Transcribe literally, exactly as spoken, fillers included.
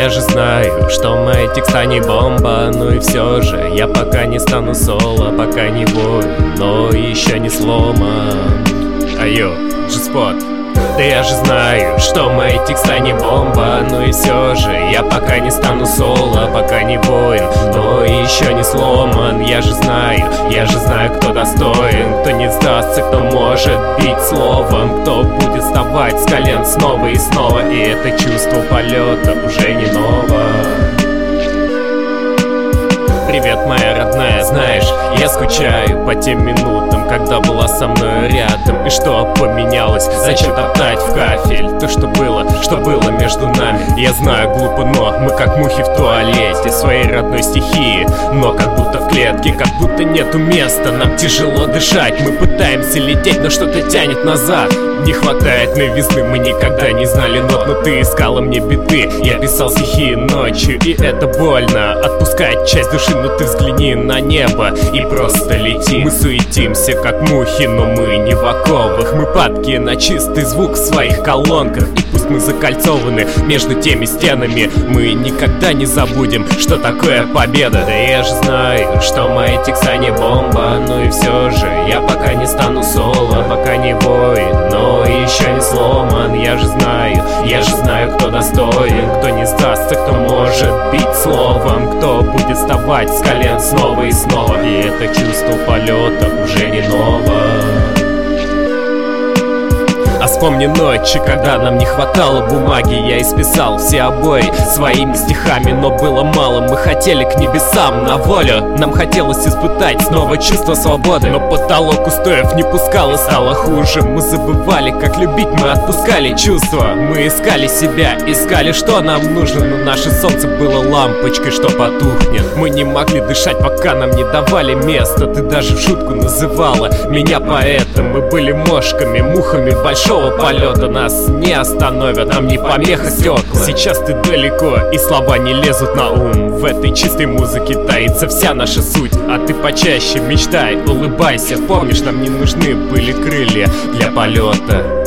я же знаю, что мои текста не бомба, но и все же я пока не стану соло, пока не воин, но еще не сломан. Айо, G-Spot. Да я же знаю, что мои текста не бомба, но и все же я пока не стану соло, пока не воин, но еще не сломан. Я же знаю, я же знаю, кто достоин, кто не сдастся, кто может бить словом, кто будет вставать с колен снова и снова. И это чувство полета уже не ново. Привет, моя родная, знаешь, я скучаю по тем минутам, когда была со мной рядом. И что поменялось? Зачем топтать в кафель то, что было, что было между нами? Я знаю, глупо, но мы как мухи в туалете своей родной стихии, но как будто в клетке, как будто нету места. Нам тяжело дышать, мы пытаемся лететь, но что-то тянет назад. Не хватает новизны, мы никогда не знали нот, но ты искала мне биты. Я писал стихи ночью, и это больно отпускать часть души, но ты взгляни на небо и просто лети. Мы суетимся, как мухи, но мы не в оковах. Мы падки на чистый звук в своих колонках. И пусть мы закольцованы между теми стенами, мы никогда не забудем, что такое победа. Да я же знаю, что мои текста не бомба, но и все же я пока не стану соло, пока не воин, но еще не сломан. Я же знаю, я же знаю, кто достоин, кто не сдастся, кто может бить словом, кто будет вставать с колен снова и снова. И это чувство полета уже не ново. А вспомни ночи, когда нам не хватало бумаги. Я исписал все обои своими стихами, но было мало. Мы хотели к небесам на волю, нам хотелось испытать снова чувство свободы. Но потолок устоев не пускал, и стало хуже. Мы забывали, как любить, мы отпускали чувства. Мы искали себя, искали, что нам нужно, но наше солнце было лампочкой, что потухнет. Мы не могли дышать, пока нам не давали места. Ты даже в шутку называла меня поэтом. Мы были мошками, мухами большого полета. Нас не остановят, нам не помеха стекла. Сейчас ты далеко, и слова не лезут на ум. В этой чистой музыке таится вся наша суть. А ты почаще мечтай, улыбайся. Помнишь, нам не нужны были крылья для полета.